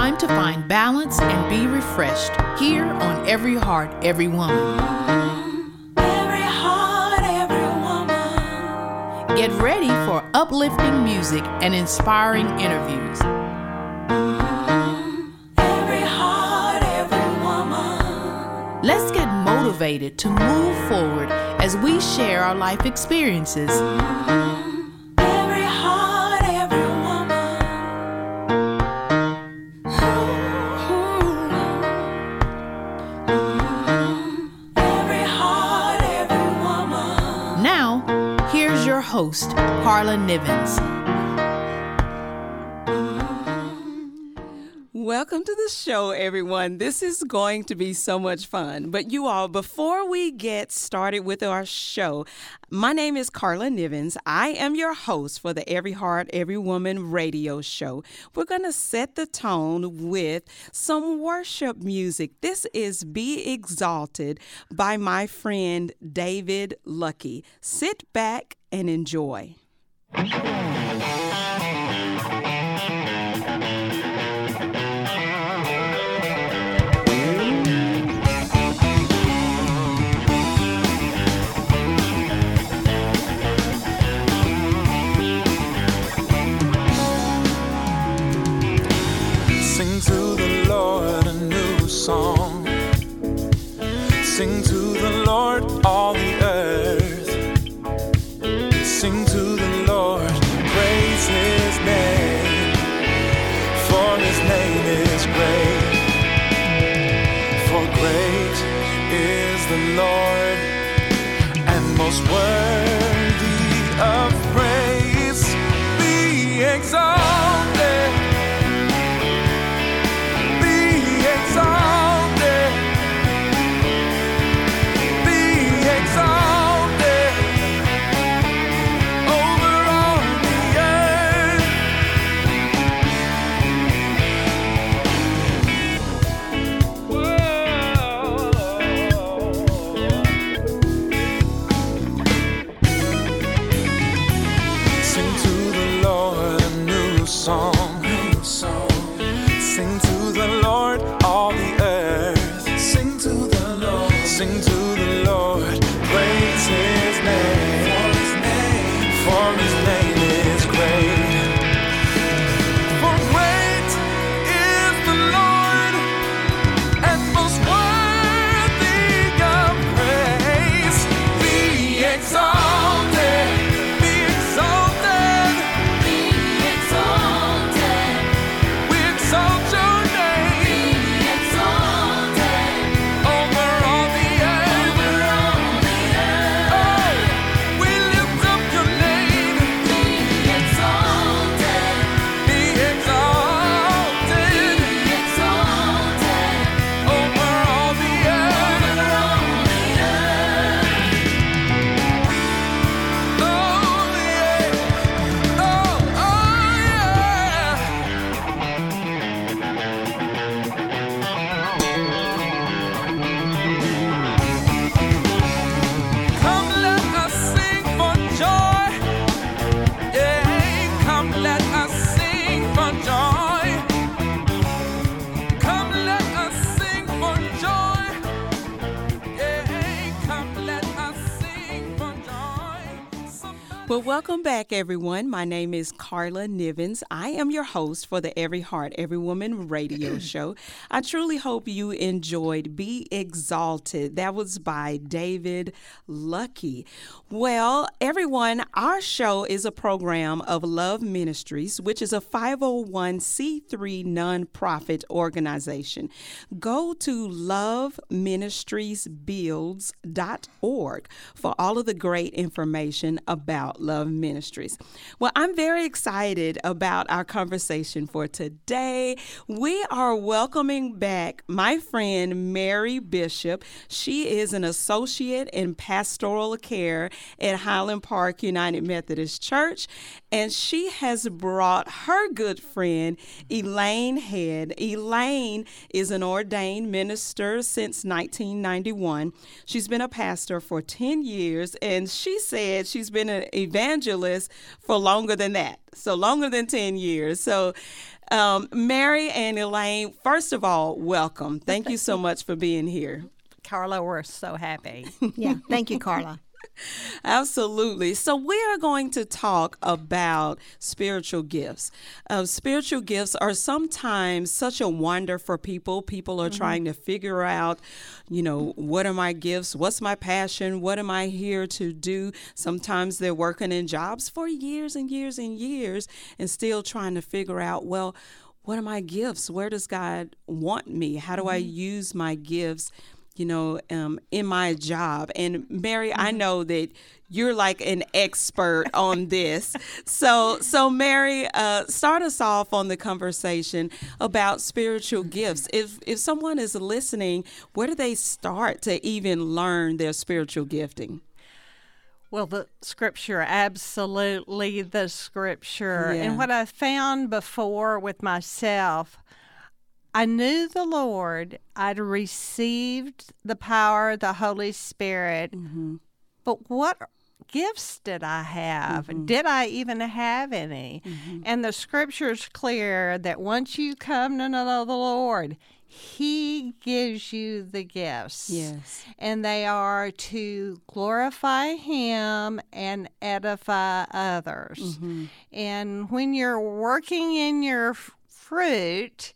time to find balance and be refreshed here on Every Heart, Every Woman. Every heart, every woman. Get ready for uplifting music and inspiring interviews. Every heart, every woman. Let's get motivated to move forward as we share our life experiences. Every heart, every woman. Every heart, every woman. Now, here's your host, Carla Nivens. Welcome to the show, everyone. This is going to be so much fun. But you all, before we get started with our show, my name is Carla Nivens. I am your host for the Every Heart, Every Woman radio show. We're going to set the tone with some worship music. This is Be Exalted by my friend David Lucky. Sit back and enjoy. Sing to the Lord a new song. Sing to the Lord all the earth. Sing to the Lord, praise His name, for His name is great. For great is the Lord, and most worthy of praise. Be exalted. Well, welcome back, everyone. My name is Carla Nivens. I am your host for the Every Heart, Every Woman radio show. I truly hope you enjoyed Be Exalted. That was by David Lucky. Well, everyone, our show is a program of Love Ministries, which is a 501c3 nonprofit organization. Go to loveministriesbuilds.org for all of the great information about Love Ministries. Well, I'm very excited about our conversation for today. We are welcoming back my friend Mary Bishop. She is an associate in pastoral care at Highland Park United Methodist Church, and she has brought her good friend Elaine Head. Elaine is an ordained minister since 1991. She's been a pastor for 10 years, and she said she's been an evangelist for longer than that, so longer than 10 years. So Mary and Elaine, first of all, welcome. Thank you so much for being here. Carla, we're so happy. Yeah, thank you, Carla. Absolutely. So we are going to talk about spiritual gifts. Spiritual gifts are sometimes such a wonder for people. People are trying to figure out, what are my gifts? What's my passion? What am I here to do? Sometimes they're working in jobs for years and years and years and still trying to figure out, well, what are my gifts? Where does God want me? How do I use my gifts? In my job. And Mary, I know that you're like an expert on this. So Mary, start us off on the conversation about spiritual gifts. If someone is listening, where do they start to even learn their spiritual gifting? Well, the scripture, absolutely the scripture. Yeah. And what I found before with myself, I knew the Lord. I'd received the power of the Holy Spirit. But what gifts did I have? Did I even have any? And the scripture's clear that once you come to know the Lord, He gives you the gifts. Yes. And they are to glorify Him and edify others. And when you're working in your fruit,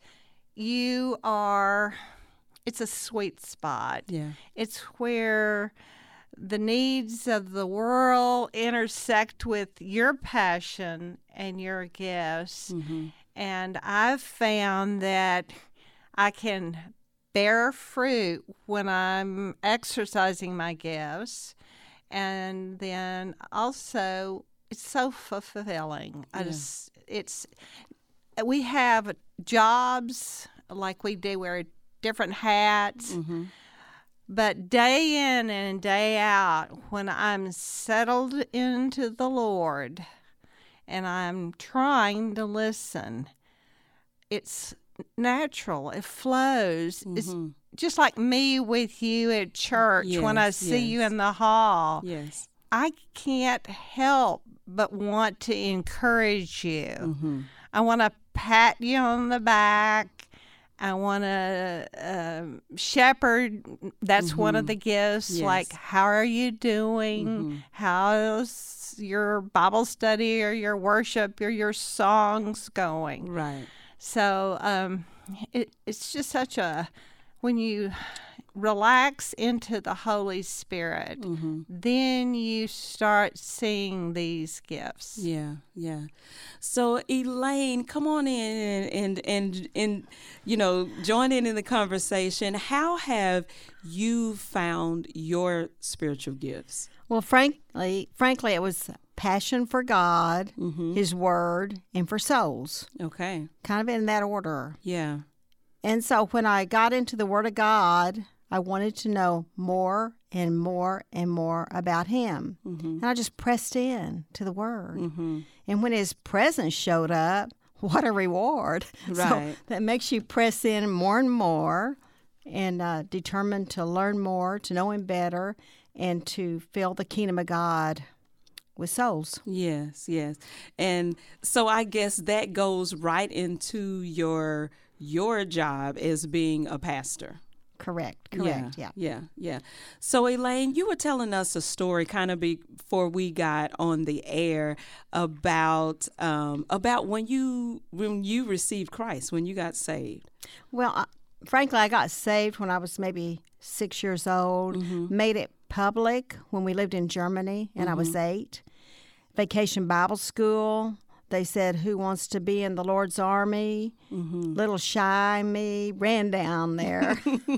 it's a sweet spot. Yeah. It's where the needs of the world intersect with your passion and your gifts. And I've found that I can bear fruit when I'm exercising my gifts. And then also, it's so fulfilling. We have jobs like we do, wear different hats. But day in and day out, when I'm settled into the Lord and I'm trying to listen, it's natural. It flows. It's just like me with you at church when I see you in the hall. Yes. I can't help but want to encourage you. I want to pat you on the back. I want to shepherd. That's one of the gifts. Yes. Like, how are you doing? How's your Bible study or your worship or your songs going? Right. So it's just when you relax into the Holy Spirit, then you start seeing these gifts. Yeah. So Elaine, come on in and join in the conversation. How have you found your spiritual gifts? Well, frankly, it was passion for God, His Word, and for souls. Okay. Kind of in that order. Yeah. And so when I got into the Word of God, I wanted to know more and more and more about Him. And I just pressed in to the Word. And when His presence showed up, what a reward. Right. So that makes you press in more and more and determined to learn more, to know Him better, and to fill the kingdom of God with souls. Yes. And so I guess that goes right into your job as being a pastor. Correct, yeah. So Elaine, you were telling us a story kind of before we got on the air about when you received Christ, when you got saved. Well, frankly, I got saved when I was maybe 6 years old, made it public when we lived in Germany, and I was 8. Vacation Bible School. They said, who wants to be in the Lord's army? Little shy me ran down there.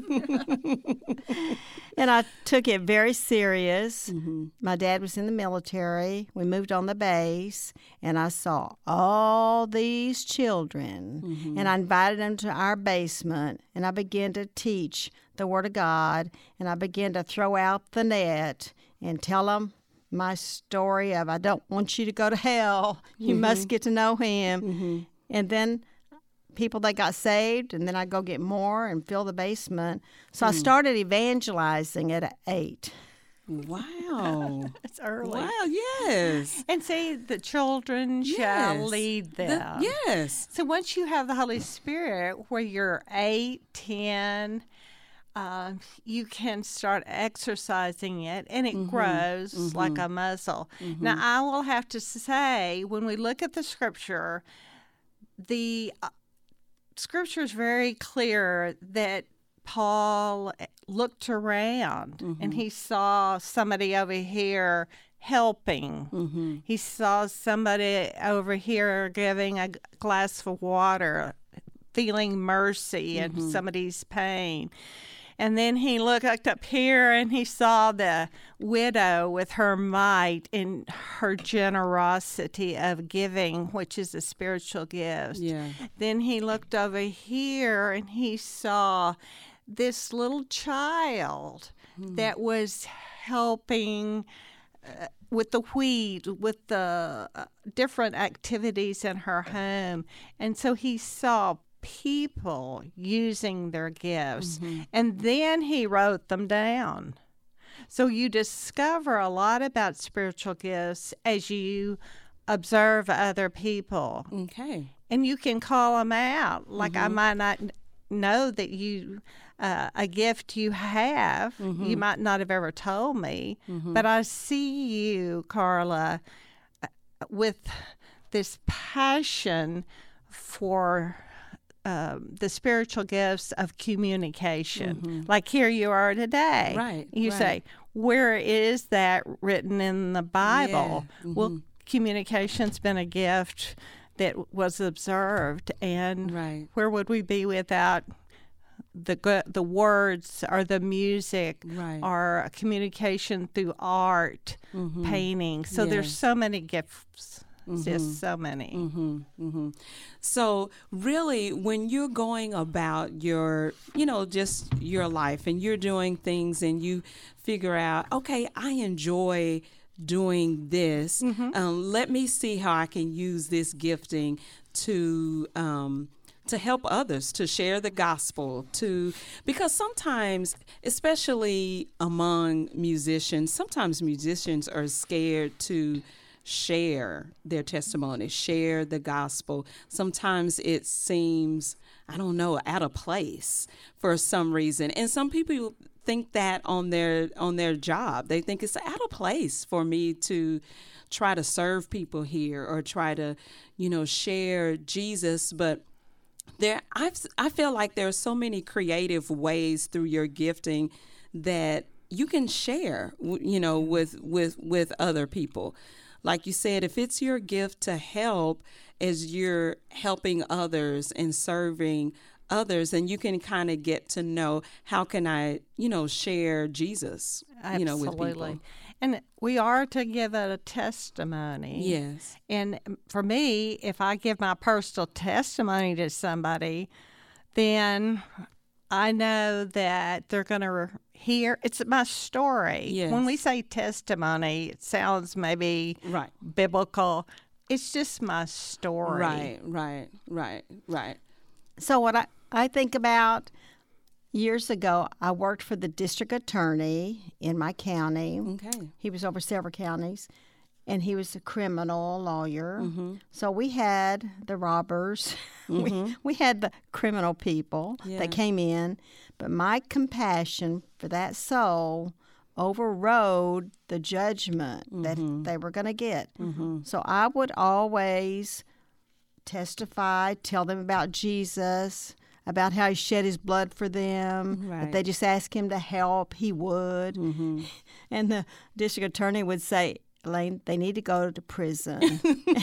And I took it very serious. My dad was in the military. We moved on the base, and I saw all these children. And I invited them to our basement, and I began to teach the Word of God, and I began to throw out the net and tell them my story of I don't want you to go to hell. You must get to know Him. And then people that got saved, and then I'd go get more and fill the basement. So I started evangelizing at 8. Wow. It's early. Wow, yes. And see, the children shall lead them. Yes. So once you have the Holy Spirit, where you're 8, 10, you can start exercising it, and it grows like a muscle. Now, I will have to say, when we look at the Scripture, the Scripture is very clear that Paul looked around and he saw somebody over here helping. He saw somebody over here giving a glass of water, feeling mercy in somebody's pain. And then he looked up here and he saw the widow with her might and her generosity of giving, which is a spiritual gift. Yeah. Then he looked over here and he saw this little child that was helping with the wheat, with the different activities in her home. And so he saw people using their gifts, and then he wrote them down. So you discover a lot about spiritual gifts as you observe other people. Okay. And you can call them out. Like I might not know that you a gift you have. You might not have ever told me, but I see you, Carla, with this passion for the spiritual gifts of communication. Like here you are today. Right, You right. say, where is that written in the Bible? Yeah, Well, communication's been a gift that was observed, and Right. where would we be without the words or the music Right. or communication through art, painting? So there's Yes. so many gifts. Just so many. So really, when you're going about your, just your life, and you're doing things, and you figure out, okay, I enjoy doing this. Let me see how I can use this gifting to help others, to share the gospel, because sometimes, especially among musicians, sometimes musicians are scared to share their testimony, share the gospel. Sometimes it seems, I don't know, out of place for some reason. And some people think that on their job. They think it's out of place for me to try to serve people here or try to, share Jesus. But I feel like there are so many creative ways through your gifting that you can share, with other people. Like you said, if it's your gift to help as you're helping others and serving others, then you can kind of get to know, how can I, share Jesus, with people. And we are to give it a testimony. Yes. And for me, if I give my personal testimony to somebody, then I know that they're going to hear. It's my story. Yes. When we say testimony, it sounds maybe Right. biblical. It's just my story. Right. So what I think about, years ago, I worked for the district attorney in my county. Okay. He was over several counties, and he was a criminal lawyer. Mm-hmm. So we had the robbers. We had the criminal people Yeah. that came in. But my compassion for that soul overrode the judgment that they were going to get. So I would always testify, tell them about Jesus, about how he shed his blood for them. Right. If they just asked him to help, he would. And the district attorney would say, Elaine, they need to go to prison.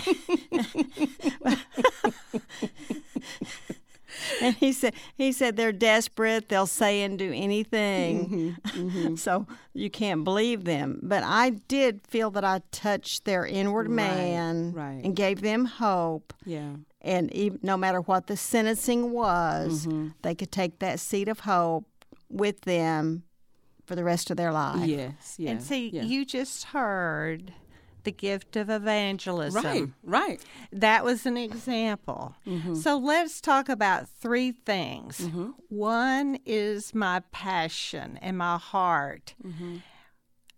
And he said they're desperate. They'll say and do anything. So you can't believe them. But I did feel that I touched their inward man right. and gave them hope. Yeah. And no matter what the sentencing was, they could take that seed of hope with them for the rest of their life. Yes. Yeah. And see, yeah. you just heard the gift of evangelism. Right. That was an example. So let's talk about three things. One is my passion and my heart.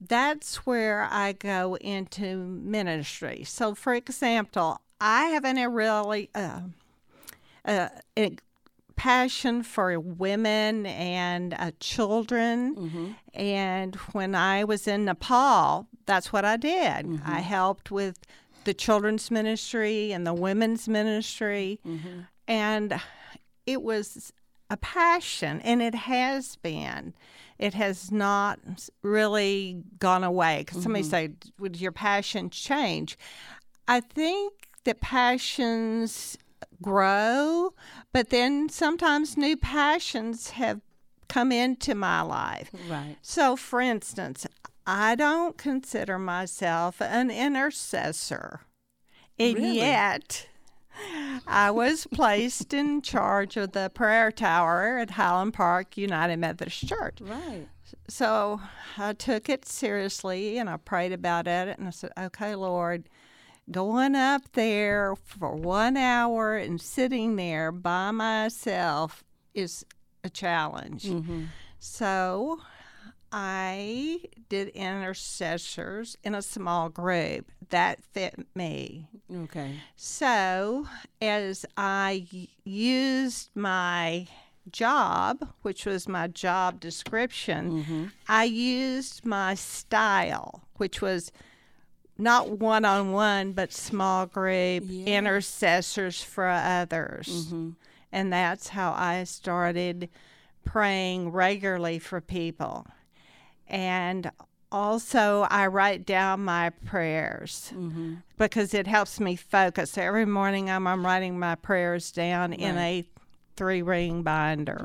that's where I go into ministry. So, for example, I have a really a passion for women and children. And when I was in Nepal, that's what I did. I helped with the children's ministry and the women's ministry. And it was a passion, and it has been. It has not really gone away. Because somebody say, would your passion change? I think that passions grow, but then sometimes new passions have come into my life. Right. So, for instance, I don't consider myself an intercessor, and Really? yet I was placed in charge of the prayer tower at Highland Park United Methodist Church. Right. So I took it seriously, and I prayed about it, and I said, okay, Lord, going up there for 1 hour and sitting there by myself is a challenge. So I did intercessors in a small group. That fit me. Okay. So as I used my job, which was my job description, I used my style, which was not one-on-one, but small group intercessors for others. And that's how I started praying regularly for people. And also, I write down my prayers because it helps me focus. Every morning I'm writing my prayers down in a 3-ring binder.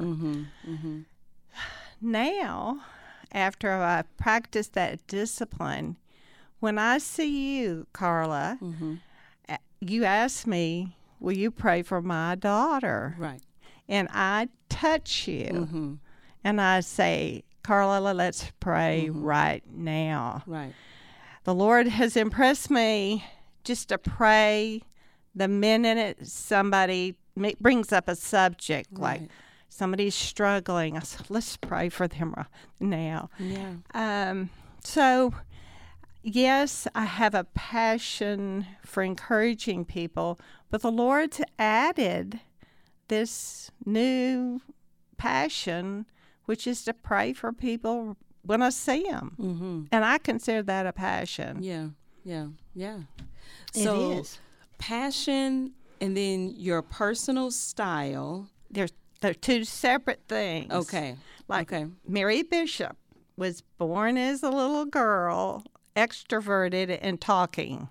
Now, after I practice that discipline, when I see you, Carla, you ask me, will you pray for my daughter? Right. And I touch you and I say, Carla, let's pray right now. Right. The Lord has impressed me just to pray the minute somebody brings up a subject like somebody's struggling. I said, let's pray for them now. Yeah. So, yes, I have a passion for encouraging people, but the Lord's added this new passion, which is to pray for people when I see them. And I consider that a passion. Yeah. It So is. passion and then your personal style. They're two separate things. Okay. Like okay. Mary Bishop was born as a little girl, extroverted and talking.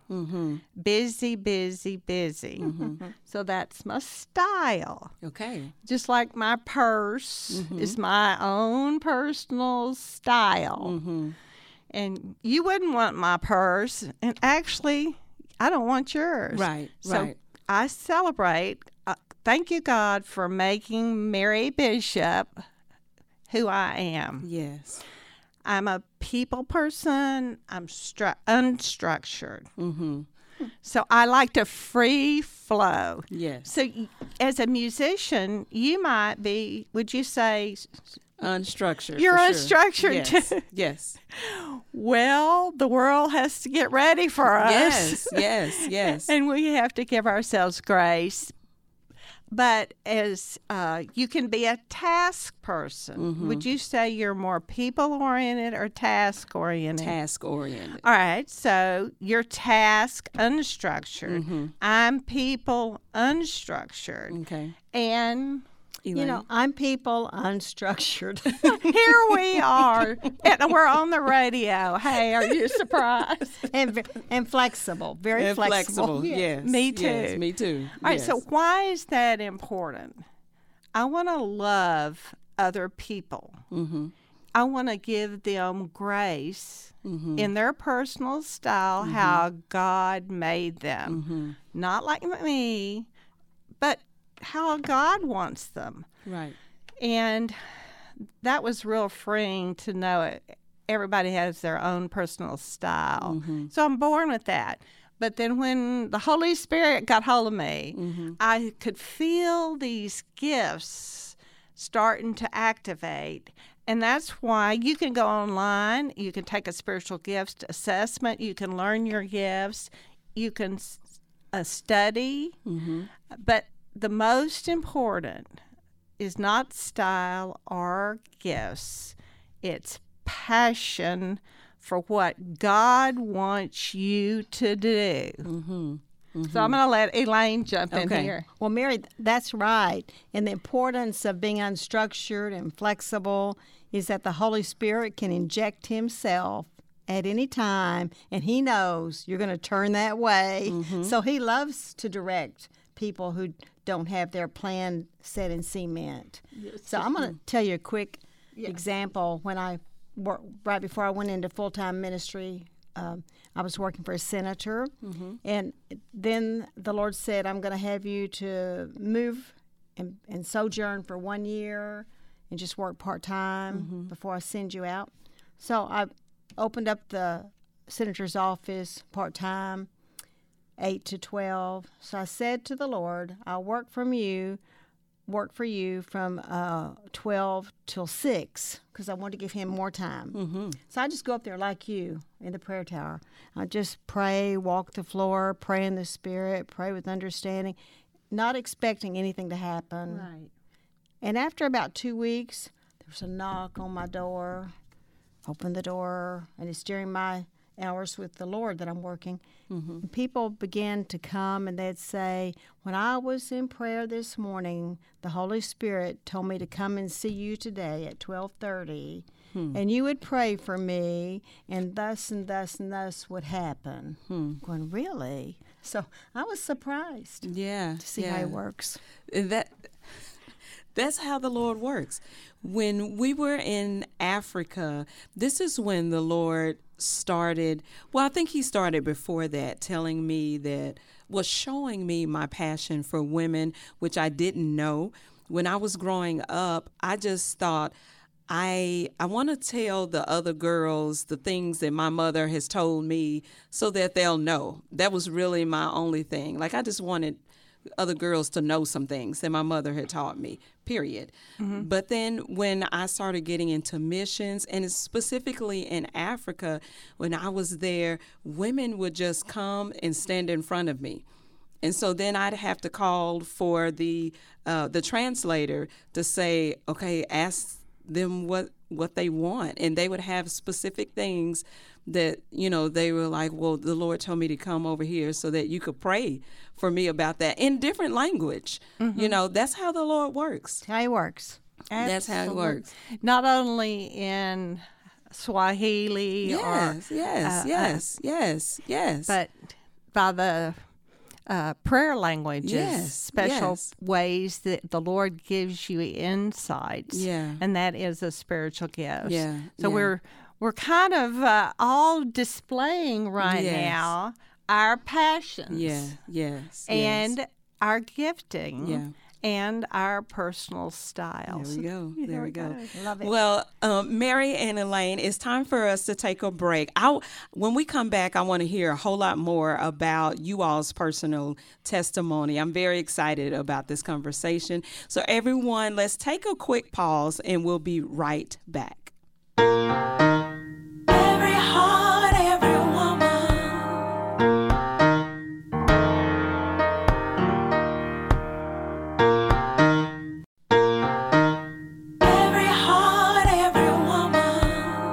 Busy. So that's my style. Okay. Just like my purse is my own personal style. And you wouldn't want my purse. And actually, I don't want yours. Right. So right. I celebrate. Thank you, God, for making Mary Bishop who I am. Yes. I'm a people person. I'm unstructured. So I like to free flow. Yes. So as a musician, you might be, would you say, Unstructured. you're for sure. unstructured Yes. too? Yes. Well, the world has to get ready for us. Yes. And we have to give ourselves grace. But as you can be a task person, would you say you're more people-oriented or task-oriented? Task-oriented. All right, so you're task unstructured. I'm people unstructured. Okay. And You know, I'm people unstructured. here we are. And we're on the radio. Hey, are you surprised? and flexible, very And flexible. Yes. Me too. Yes, me too. All right, so why is that important? I want to love other people. I want to give them grace in their personal style, how God made them. Not like me, but how God wants them. Right. And that was real freeing to know it. Everybody has their own personal style. So I'm born with that. But then when the Holy Spirit got hold of me, I could feel these gifts starting to activate. And that's why you can go online. You can take a spiritual gifts assessment. You can learn your gifts. You can study. But the most important is not style or gifts. It's passion for what God wants you to do. So I'm going to let Elaine jump in here. Well, Mary, that's right. And the importance of being unstructured and flexible is that the Holy Spirit can inject himself at any time, and he knows you're going to turn that way. So he loves to direct people who don't have their plan set in cement. So I'm going to tell you a quick example. When I right before I went into full-time ministry, I was working for a senator, and then the Lord said, I'm going to have you to move and sojourn for 1 year and just work part-time before I send you out. So I opened up the senator's office part-time, 8 to 12. So I said to the Lord, I'll work for you from 12 till 6, because I wanted to give him more time. So I just go up there like you in the prayer tower. I just pray, walk the floor, pray in the Spirit, pray with understanding, not expecting anything to happen. Right. And after about 2 weeks, there was a knock on my door. Open the door, and it's during my hours with the Lord that I'm working. And people began to come, and they'd say, when I was in prayer this morning, the Holy Spirit told me to come and see you today at 12:30, and you would pray for me, and thus and thus and thus would happen. Going, really? So I was surprised to see how it works. That's how the Lord works. When we were in Africa, this is when the Lord started, well, I think he started before that, telling me that, showing me my passion for women, which I didn't know. When I was growing up, I just thought, I want to tell the other girls the things that my mother has told me so that they'll know. That was really my only thing. Like, I just wanted other girls to know some things that my mother had taught me, period. But then when I started getting into missions, and specifically in Africa, when I was there, women would just come and stand in front of me. And so then I'd have to call for the translator to say, okay, ask them what they want. And they would have specific things that, they were like, well, the Lord told me to come over here so that you could pray for me about that in different language. That's how the Lord works. That's how he works. That's how it works. Not only in Swahili Yes. but by the prayer languages, special ways that the Lord gives you insights. And that is a spiritual gift. So we're kind of all displaying right now our passions. And our gifting. And our personal styles. There we go. Love it. Well, Mary and Elaine, it's time for us to take a break. When we come back, I want to hear a whole lot more about you all's personal testimony. I'm very excited about this conversation. So everyone, let's take a quick pause, and we'll be right back. Every heart, every woman. Every heart, every woman.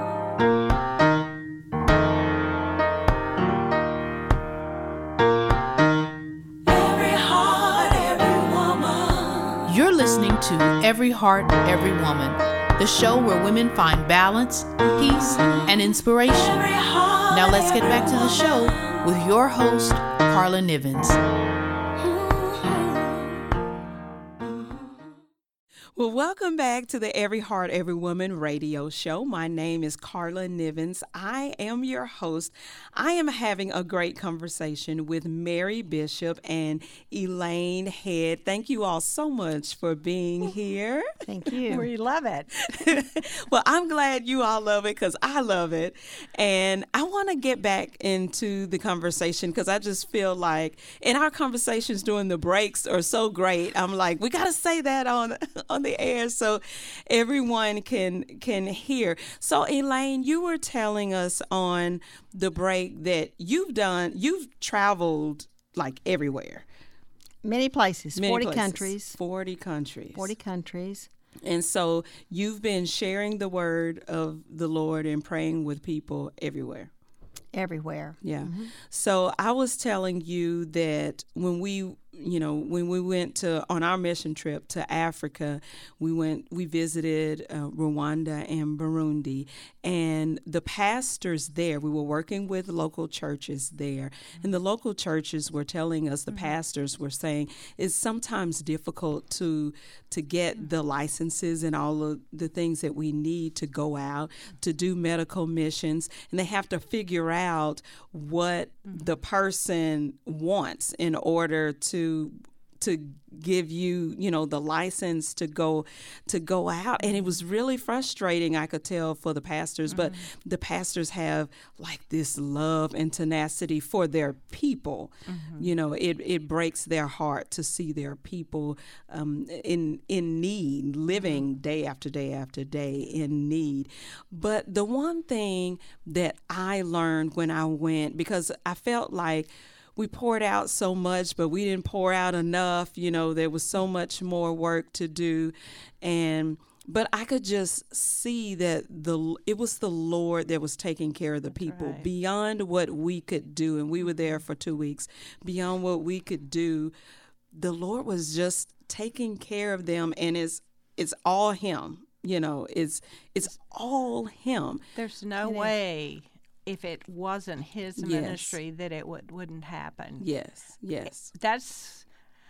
Every heart, every woman. You're listening to Every Heart, Every Woman, the show where women find balance, peace, and inspiration. Every heart, Now let's get back to the show with your host, Carla Nivens. Well, welcome back to the Every Heart, Every Woman radio show. My name is Carla Nivens. I am your host. I am having a great conversation with Mary Bishop and Elaine Head. Thank you all so much for being here. Thank you. We love it. Well, I'm glad you all love it because I love it. And I want to get back into the conversation because I just feel like, and our conversations during the breaks are so great. I'm like, we got to say that on on the air so everyone can hear. So Elaine, you were telling us on the break that you've traveled like everywhere. Many places, Many 40 places. countries. 40 countries. 40 countries. And so you've been sharing the word of the Lord and praying with people everywhere. Everywhere. Yeah. So I was telling you that when we went on our mission trip to Africa, we visited Rwanda and Burundi, and the pastors there, we were working with local churches there, and the local churches were telling us, the pastors were saying, it's sometimes difficult to get the licenses and all of the things that we need to go out to do medical missions, and they have to figure out what the person wants in order to give you, the license to go out. And it was really frustrating, I could tell, for the pastors. But the pastors have like this love and tenacity for their people. It breaks their heart to see their people in need, living day after day after day in need. But the one thing that I learned when I went, because I felt like we poured out so much, but we didn't pour out enough. There was so much more work to do. But I could just see that it was the Lord that was taking care of the people beyond what we could do. And we were there for 2 weeks. Beyond what we could do, the Lord was just taking care of them. And it's all Him. It's all Him. There's no way, if it wasn't His ministry, that it wouldn't happen. Yes. That's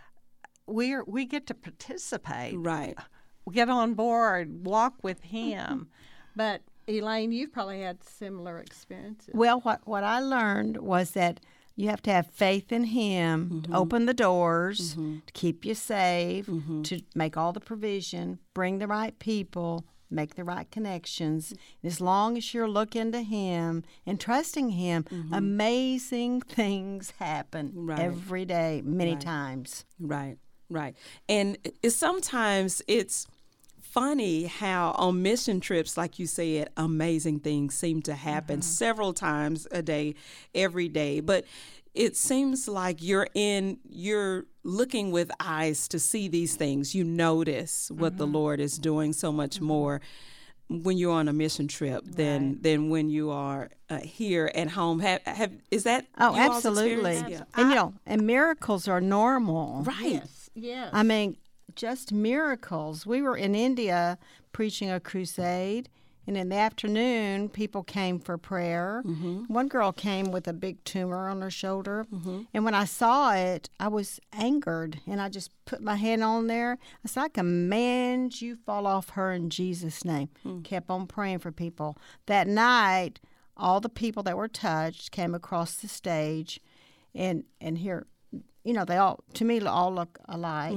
we get to participate. Right. Get on board, walk with Him. But Elaine, you've probably had similar experiences. Well, what I learned was that you have to have faith in Him, open the doors, to keep you safe, to make all the provision, bring the right people, make the right connections. As long as you're looking to Him and trusting Him, amazing things happen every day, many times. Right. And sometimes it's funny how on mission trips, like you said, amazing things seem to happen several times a day, every day. But it seems like you're looking with eyes to see these things. You notice what the Lord is doing so much more when you're on a mission trip than when you are here at home. Is that Oh, you all's absolutely. experience? Yeah. And miracles are normal. Right. Yes. I mean, just miracles. We were in India preaching a crusade, and in the afternoon, people came for prayer. One girl came with a big tumor on her shoulder, and when I saw it, I was angered, and I just put my hand on there. I said, I command you fall off her in Jesus' name. Kept on praying for people. That night, all the people that were touched came across the stage, and here, they all, to me, all look alike.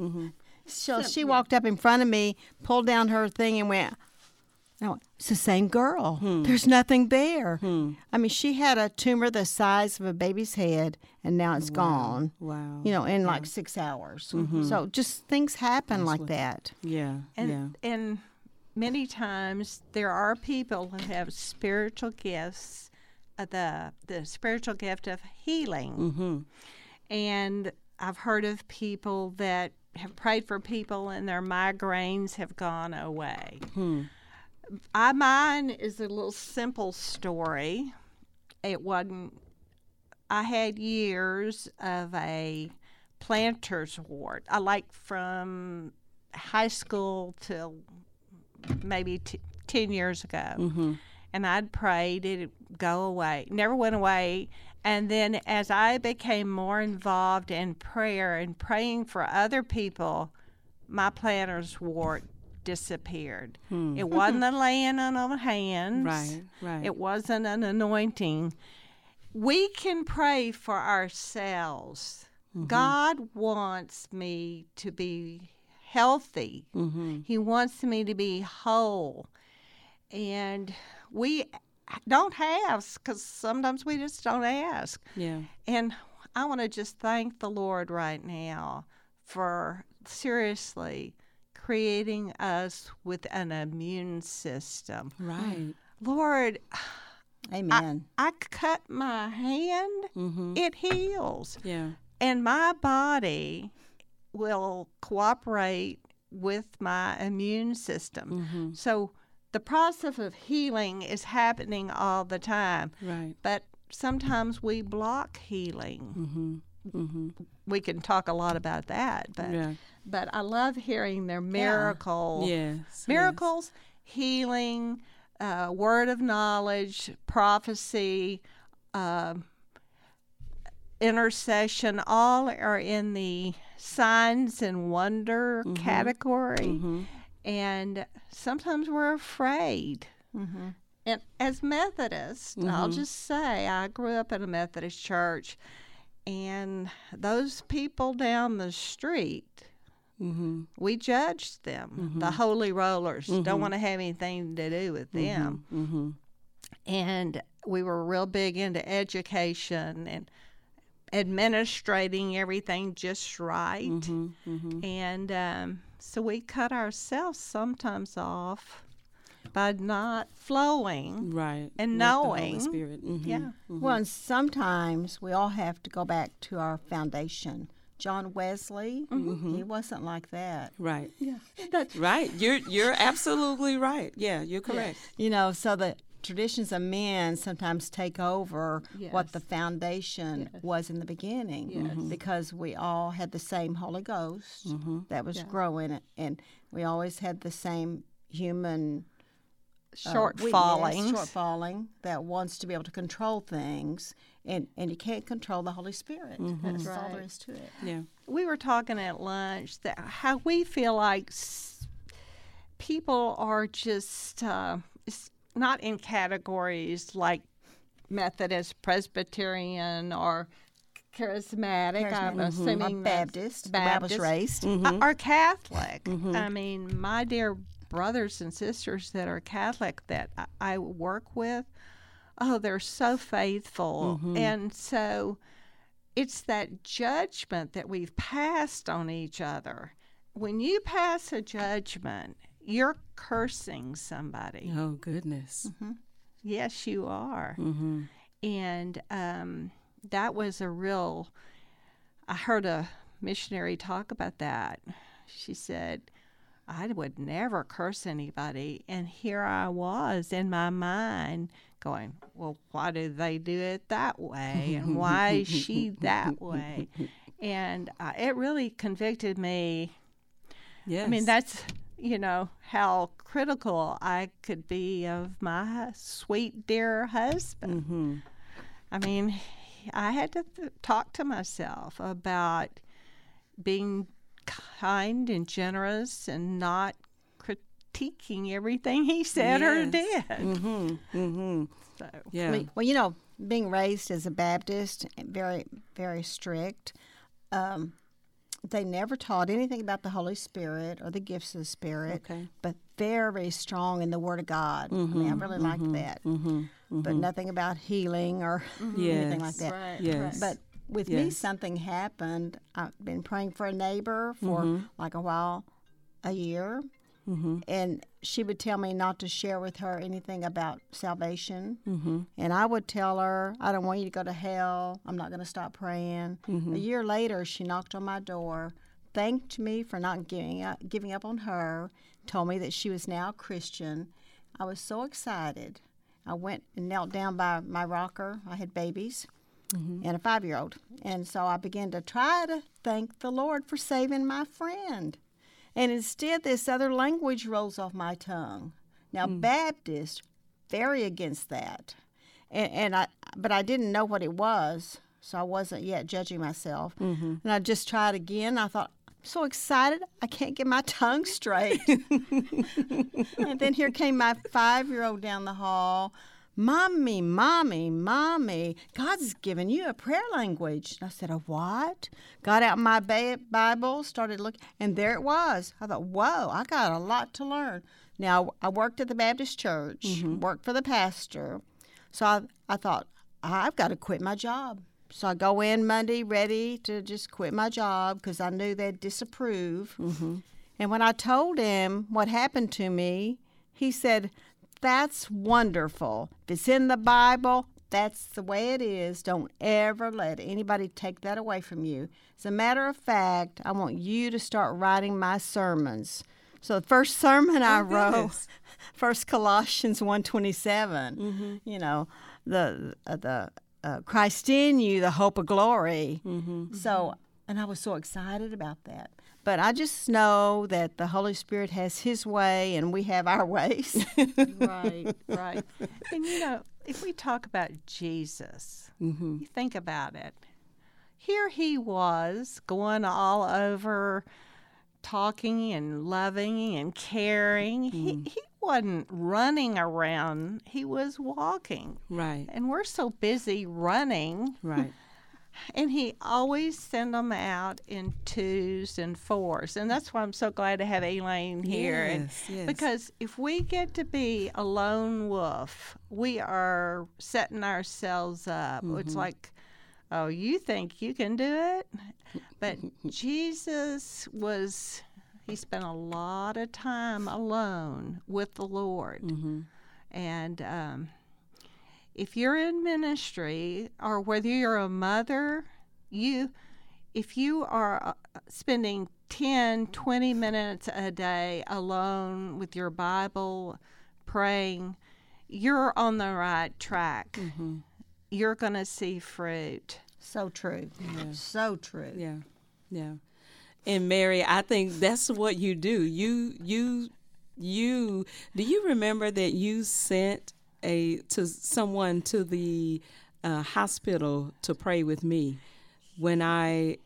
So she walked up in front of me, pulled down her thing, and went, no, it's the same girl. There's nothing there. I mean, she had a tumor the size of a baby's head, and now it's gone. Wow. In like 6 hours. So just things happen like that. Yeah. And many times there are people who have spiritual gifts, the spiritual gift of healing. And I've heard of people that have prayed for people and their migraines have gone away. Mine is a little simple story. It wasn't. I had years of a planter's wart. I like from high school till maybe 10 years ago. And I'd prayed it'd go away. Never went away. And then as I became more involved in prayer and praying for other people, my planter's wart disappeared. It wasn't a laying on of hands. Right. It wasn't an anointing. We can pray for ourselves. God wants me to be healthy. He wants me to be whole. And we don't ask, because sometimes we just don't ask. Yeah. And I want to just thank the Lord right now for seriously creating us with an immune system. Right. Lord, Amen. I cut my hand, it heals. Yeah. And my body will cooperate with my immune system. So the process of healing is happening all the time. Right. But sometimes we block healing. We can talk a lot about that, but Yeah. but I love hearing their miracles. Yes. Miracles, healing, word of knowledge, prophecy, intercession, all are in the signs and wonder category. And sometimes we're afraid. And as Methodists, I'll just say, I grew up in a Methodist church, and those people down the street, we judged them. The holy rollers, don't want to have anything to do with them. And we were real big into education and administrating everything just right. And so we cut ourselves sometimes off by not flowing Right. and With knowing. the Holy Spirit. Yeah. Well, and sometimes we all have to go back to our foundation. John Wesley, he wasn't like that. Right. Yeah. Right. You're absolutely right. Yeah, you're correct. You know, so the traditions of men sometimes take over what Yes. the foundation was in the beginning, because we all had the same Holy Ghost that was growing, and we always had the same human Shortfallings. shortfalling that wants to be able to control things, and you can't control the Holy Spirit. That's all there is to it. Yeah. We were talking at lunch that how we feel like people are just it's not in categories like Methodist, Presbyterian, or charismatic. I'm assuming Or that's Baptist, the way I was raised. or Catholic. I mean, my dear brothers and sisters that are Catholic that I work with, oh, they're so faithful. And so it's that judgment that we've passed on each other. When you pass a judgment, you're cursing somebody. Oh, goodness. Yes, you are. And that was a real, I heard a missionary talk about that. She said, I would never curse anybody. And here I was in my mind going, well, why do they do it that way? And why is she that way? And it really convicted me. Yes. I mean, that's, how critical I could be of my sweet, dear husband. I mean, I had to talk to myself about being kind and generous and not critiquing everything he said or did. So, Yeah. Well, being raised as a Baptist, very, very strict, they never taught anything about the Holy Spirit or the gifts of the Spirit, but very strong in the Word of God. I mean, I really liked that. But nothing about healing or anything like that. right. Yes. But with me, something happened. I've been praying for a neighbor for like a while, a year, and she would tell me not to share with her anything about salvation. And I would tell her, I don't want you to go to hell. I'm not going to stop praying. A year later, she knocked on my door, thanked me for not giving up on her, told me that she was now a Christian. I was so excited. I went and knelt down by my rocker. I had babies. And a 5-year-old. And so I began to try to thank the Lord for saving my friend. And instead, this other language rolls off my tongue. Now, Baptist, very against that. But I didn't know what it was, so I wasn't yet judging myself. And I just tried again. I thought, I'm so excited, I can't get my tongue straight. And then here came my 5-year-old down the hall. Mommy, God's given you a prayer language. And I said, a what? Got out my Bible, started looking, and there it was. I thought, whoa, I got a lot to learn. Now, I worked at the Baptist church, worked for the pastor. So I thought, I've got to quit my job. So I go in Monday ready to just quit my job because I knew they'd disapprove. And when I told him what happened to me, he said, "That's wonderful. If it's in the Bible, that's the way it is. Don't ever let anybody take that away from you. As a matter of fact, I want you to start writing my sermons." So the first sermon I wrote, goodness. First Colossians 1:27, you know, the Christ in you, the hope of glory. So, and I was so excited about that. But I just know that the Holy Spirit has His way and we have our ways. Right, right. And you know, if we talk about Jesus, you think about it. Here he was going all over, talking and loving and caring. He wasn't running around. He was walking. Right. And we're so busy running. Right. And he always sent them out in 2s and 4s. And that's why I'm so glad to have Elaine here. Yes. Because if we get to be a lone wolf, we are setting ourselves up. It's like, oh, you think you can do it? But Jesus he spent a lot of time alone with the Lord. And if you're in ministry, or whether you're a mother, if you are spending 10, 20 minutes a day alone with your Bible, praying, you're on the right track. You're going to see fruit. So true. So true. Yeah. And Mary, I think that's what you do. Do you remember that you sent someone to the hospital to pray with me when I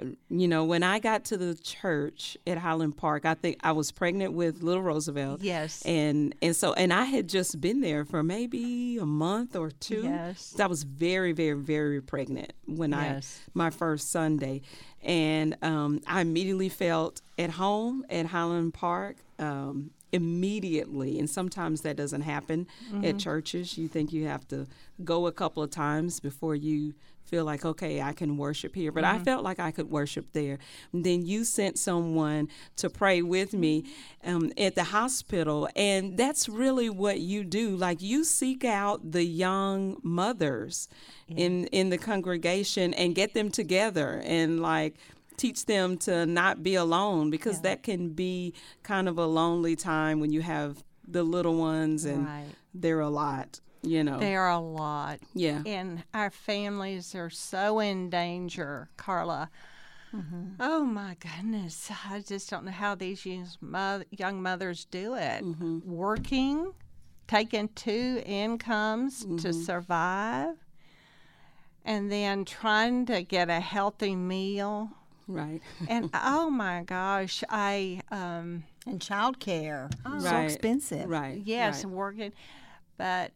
got to the church at Highland Park? I think I was pregnant with little Roosevelt. Yes. And I had just been there for maybe a month or two. Yes. I was very, very, very pregnant when my first Sunday. And I immediately felt at home at Highland Park. Immediately, and sometimes that doesn't happen at churches. You think you have to go a couple of times before you feel like, okay, I can worship here. But I felt like I could worship there. And then you sent someone to pray with me at the hospital, and that's really what you do. Like, you seek out the young mothers in the congregation and get them together and like teach them to not be alone, because that can be kind of a lonely time when you have the little ones and they're a lot, you know. They are a lot. Yeah. And our families are so in danger, Carla. Oh, my goodness. I just don't know how these young mothers do it. Working, taking 2 incomes to survive, and then trying to get a healthy meal. Right. And oh my gosh, And childcare. So Right. expensive. Right. yes, Right. working, but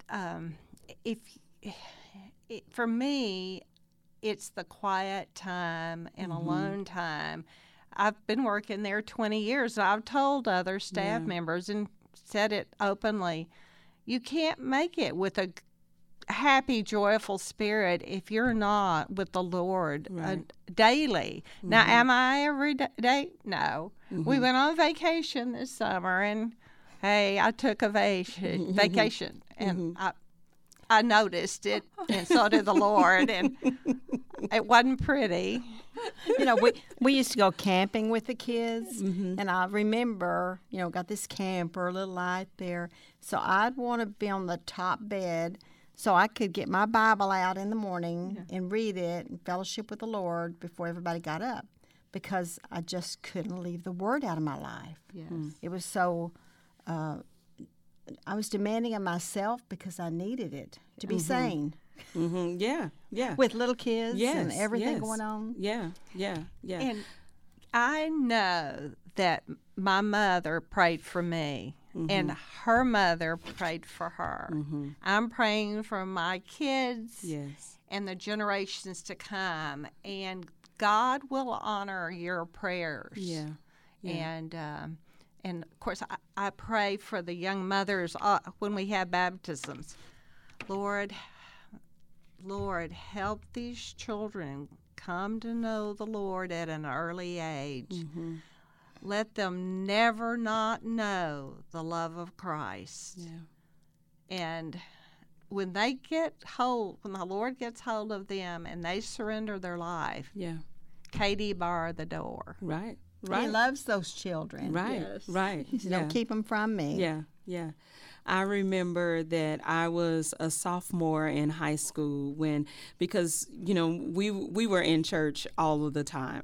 for me, it's the quiet time and alone time. I've been working there 20 years, and I've told other staff members and said it openly. You can't make it with a happy, joyful spirit if you're not with the Lord daily. Now, am I every day? No. We went on vacation this summer, and hey, I took a vacation, and I noticed it, and so did the Lord, and it wasn't pretty. You know, we used to go camping with the kids, and I remember, got this camper, a little light there, so I'd want to be on the top bed so I could get my Bible out in the morning and read it and fellowship with the Lord before everybody got up, because I just couldn't leave the Word out of my life. Yes. It was so, I was demanding of myself because I needed it to be sane. Yeah. With little kids and Yes, everything yes. going on. Yeah. And I know that my mother prayed for me, and her mother prayed for her. I'm praying for my kids Yes. and the generations to come, and God will honor your prayers. Yeah. And of course, I pray for the young mothers when we have baptisms. Lord, help these children come to know the Lord at an early age. let them never not know the love of Christ. Yeah. And when the Lord gets hold of them and they surrender their life, Yeah. Katie bar the door. Right. He Right. loves those children. Right. Right. He said, Yeah. don't keep them from me. Yeah, yeah. I remember that I was a sophomore in high school because we were in church all of the time.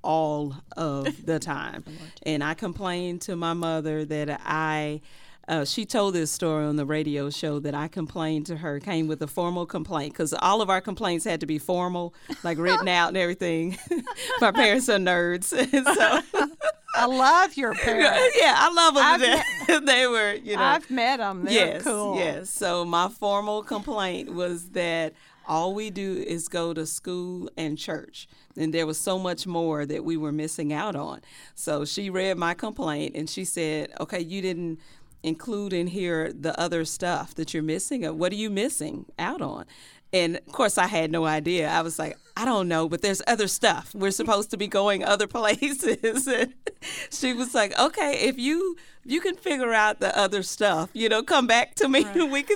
And I complained to my mother that she told this story on the radio show that I complained to her, came with a formal complaint, because all of our complaints had to be formal, like written out and everything. My parents are nerds. So, I love your parents. yeah, I love them. They were, I've met them. They're cool. Yes. So my formal complaint was that all we do is go to school and church. And there was so much more that we were missing out on. So she read my complaint and she said, okay, you didn't include in here the other stuff that you're missing. What are you missing out on? And of course, I had no idea. I was like, I don't know, but there's other stuff. We're supposed to be going other places. And she was like, okay, if you can figure out the other stuff, come back to me and we can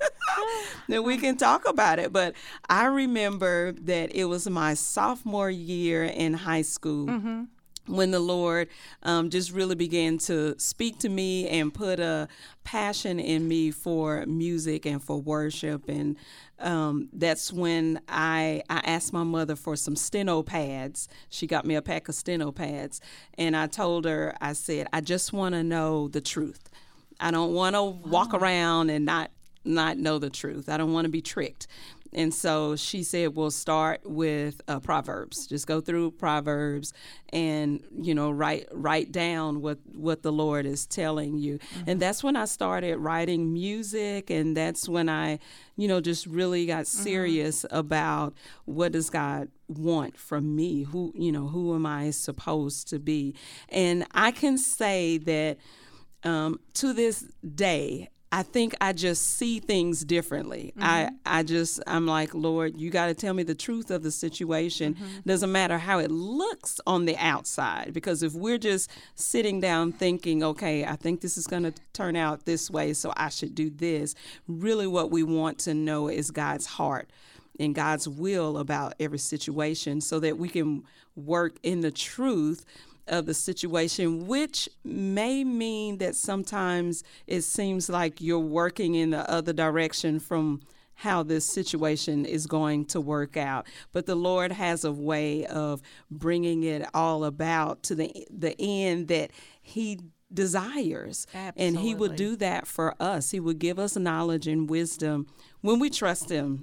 then we can talk about it. But I remember that it was my sophomore year in high school. When the Lord just really began to speak to me and put a passion in me for music and for worship. And that's when I asked my mother for some steno pads. She got me a pack of steno pads. And I told her, I said, I just want to know the truth. I don't want to walk around and not know the truth. I don't want to be tricked. And so she said, we'll start with Proverbs. Just go through Proverbs and, write down what the Lord is telling you. And that's when I started writing music. And that's when I, just really got serious about what does God want from me? Who am I supposed to be? And I can say that to this day, I think I just see things differently. I'm like, Lord, you got to tell me the truth of the situation. Doesn't matter how it looks on the outside, because if we're just sitting down thinking, okay, I think this is going to turn out this way, so I should do this. Really what we want to know is God's heart and God's will about every situation so that we can work in the truth of the situation, which may mean that sometimes it seems like you're working in the other direction from how this situation is going to work out. But the Lord has a way of bringing it all about to the end that He desires. Absolutely. And He would do that for us. He would give us knowledge and wisdom when we trust Him,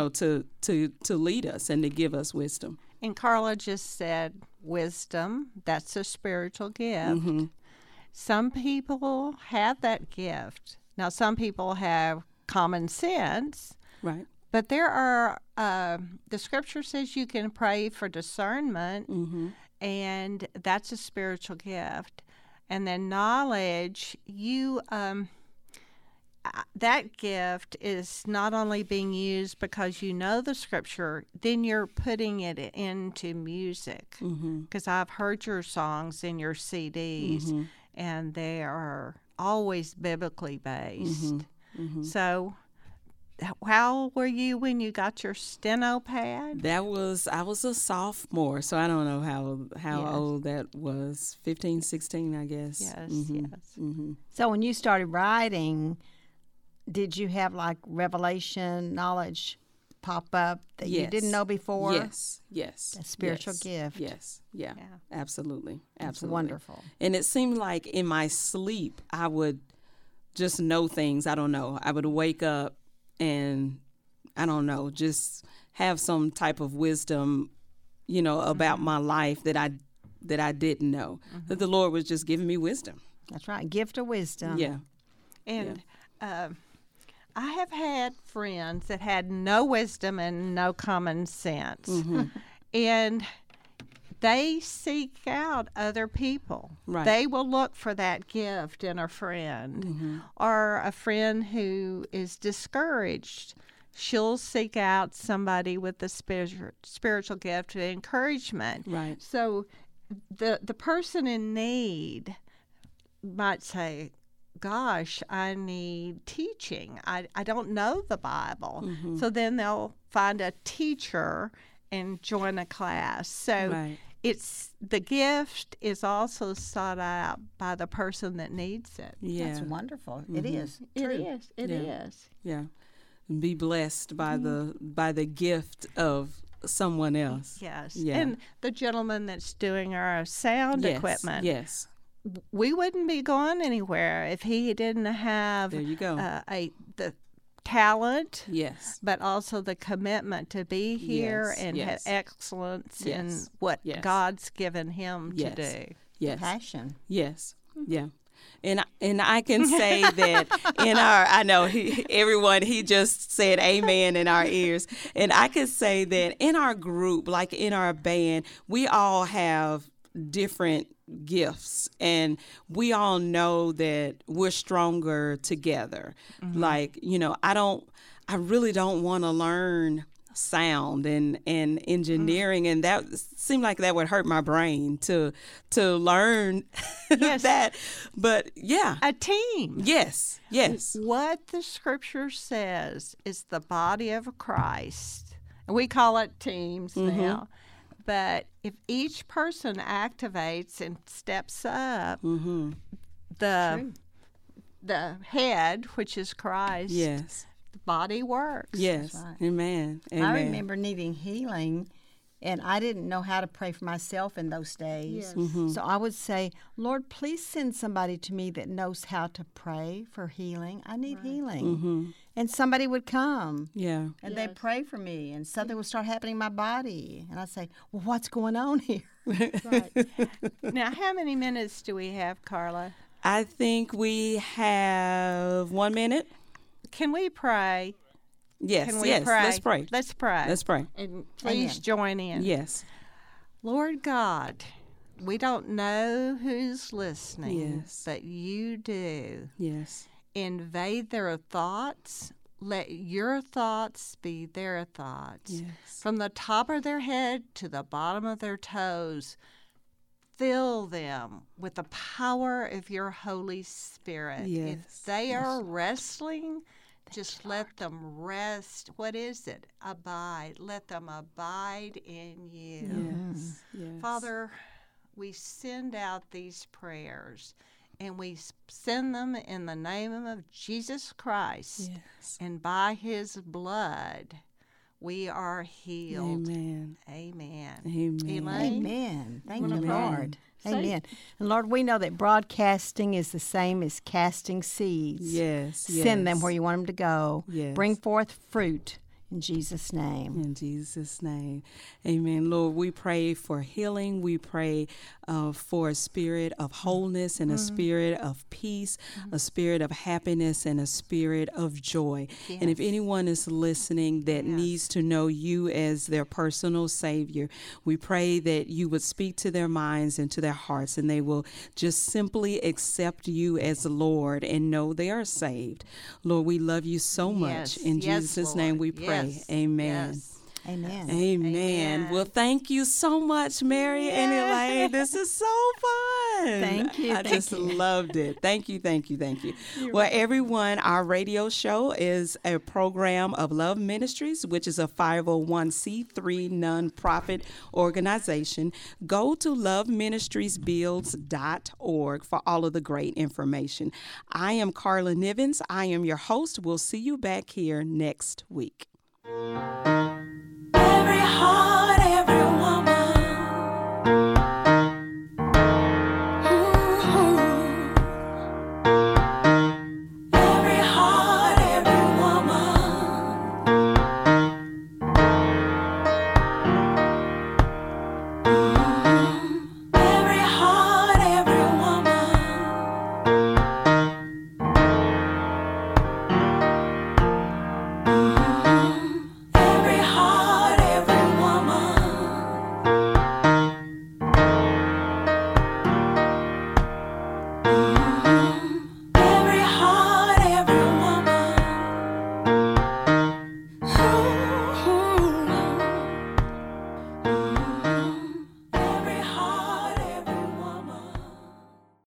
to lead us and to give us wisdom. And Carla just said wisdom, that's a spiritual gift. Some people have that gift. Now, some people have common sense. Right. But there are, the scripture says you can pray for discernment, and that's a spiritual gift. And then knowledge, that gift is not only being used because you know the scripture, then you're putting it into music. Because I've heard your songs in your CDs, and they are always biblically based. So how were you when you got your steno pad? I was a sophomore, so I don't know how old that was. 15, 16, I guess. Yes. So when you started writing, did you have like revelation knowledge pop up that you didn't know before? Yes. A spiritual gift. Yes. Yeah. Absolutely. It's wonderful. And it seemed like in my sleep, I would just know things. I don't know. I would wake up and, I don't know, just have some type of wisdom, about my life that I didn't know. That the Lord was just giving me wisdom. That's right. Gift of wisdom. Yeah. And I have had friends that had no wisdom and no common sense. And they seek out other people. Right. They will look for that gift in a friend or a friend who is discouraged. She'll seek out somebody with the spiritual gift of encouragement. Right. So the person in need might say, gosh, I need teaching. I don't know the Bible. So then they'll find a teacher and join a class. So Right. it's the gift is also sought out by the person that needs it. Yeah. That's wonderful. It is. It True. is. It Yeah. is. Yeah. Be blessed by the gift of someone else. Yes. Yeah. And the gentleman that's doing our sound Yes. equipment, Yes. we wouldn't be going anywhere if he didn't have There you go. the talent, Yes. but also the commitment to be here Yes, and yes. have excellence in Yes, what yes. God's given him Yes. to do. Yes. Passion. Yes. Yeah. And I can say that in our, I know everyone, he just said amen in our ears. And I could say that in our group, like in our band, we all have different gifts, and we all know that we're stronger together. Like, I really don't want to learn sound and engineering, and that seemed like that would hurt my brain to learn Yes. that. But yeah, A team. yes. What the scripture says is the body of Christ. And we call it teams now. But if each person activates and steps up, the head, which is Christ, Yes. the body works. Yes. right. Amen. Amen. I remember needing healing, and I didn't know how to pray for myself in those days. Yes. So I would say, Lord, please send somebody to me that knows how to pray for healing. I need healing. And somebody would come. Yeah. And they'd pray for me, and something would start happening in my body. And I'd say, well, what's going on here? Right. Now, how many minutes do we have, Carla? I think we have 1 minute. Can we pray? Yes. Can we yes. pray? Let's pray. Let's pray. Let's pray. And please join in. Yes. Lord God, we don't know who's listening, Yes. but you do. Yes. Invade their thoughts. Let your thoughts be their thoughts. Yes. From the top of their head to the bottom of their toes, fill them with the power of your Holy Spirit. Yes. If they are wrestling, just let them rest. What is it? Abide. Let them abide in you. Yes. Yes. Father, we send out these prayers, and we send them in the name of Jesus Christ. Yes. And by his blood, we are healed. Amen. Amen. Amen. Elaine? Amen. Thank you, Amen. Lord. Amen. And Lord, we know that broadcasting is the same as casting seeds. Yes. Send them yes. where you want them to go. Yes. Bring forth fruit in Jesus' name. In Jesus' name. Amen. Lord, we pray for healing. We pray for a spirit of wholeness and a spirit of peace, a spirit of happiness and a spirit of joy. And if anyone is listening that needs to know you as their personal Savior, we pray that you would speak to their minds and to their hearts, and they will just simply accept you as Lord and know they are saved. Lord, we love you so much. Yes. In Yes, Jesus' name Lord. we pray. Yes. Amen. Yes. Amen. Amen. Amen. Well, thank you so much, Mary and Elaine. This is so fun. Thank you. I just loved it. Thank you. Well, everyone, our radio show is a program of Love Ministries, which is a 501c3 nonprofit organization. Go to loveministriesbuilds.org for all of the great information. I am Carla Nivens. I am your host. We'll see you back here next week.